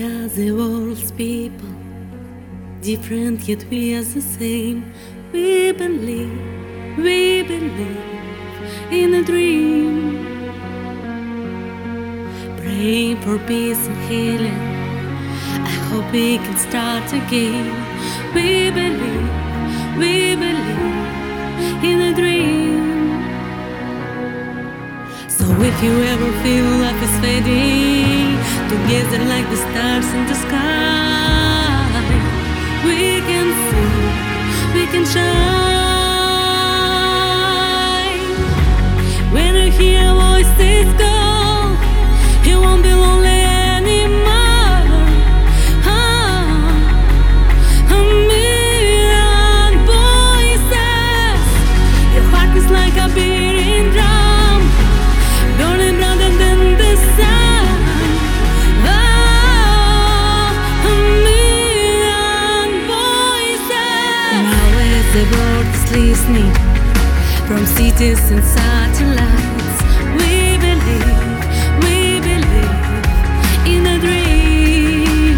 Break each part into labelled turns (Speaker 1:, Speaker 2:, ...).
Speaker 1: are the world's people, different yet we are the same. We believe in a dream. Praying for peace and healing, I hope we can start again. We believe in a dream. So if you ever feel life is fading, together like the stars in the sky, we can see, we can shine. When you hear voices call, you won't be lonely anymore. A million voices, your heart is like a beating drum, burning brighter than the sun. A million voices. Now as the world is listening, from cities and satellites, we believe in a dream.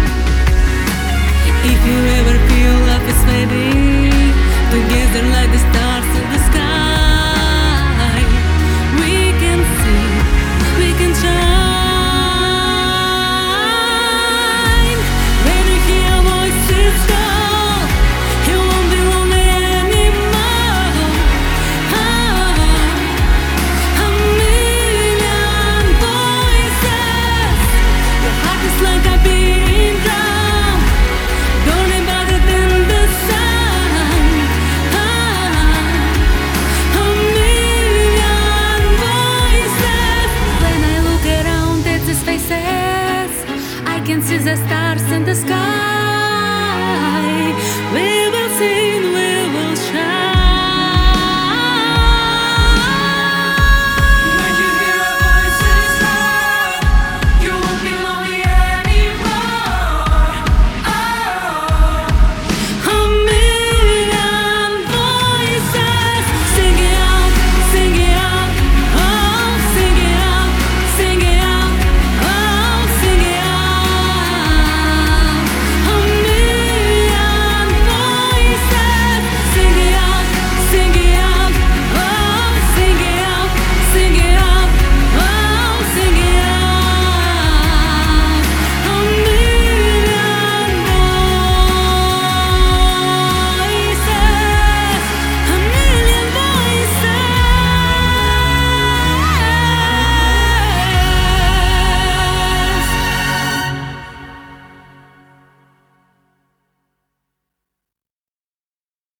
Speaker 1: If you ever feel life is fading, together like the stars in the sky, we can see, we can shine. When you hear voices call, you won't be lonely anymore. A million voices, your heart is like a beating drum, burning brighter than the sun. A million voices. When I look around at these faces, I can see the stars in the sky.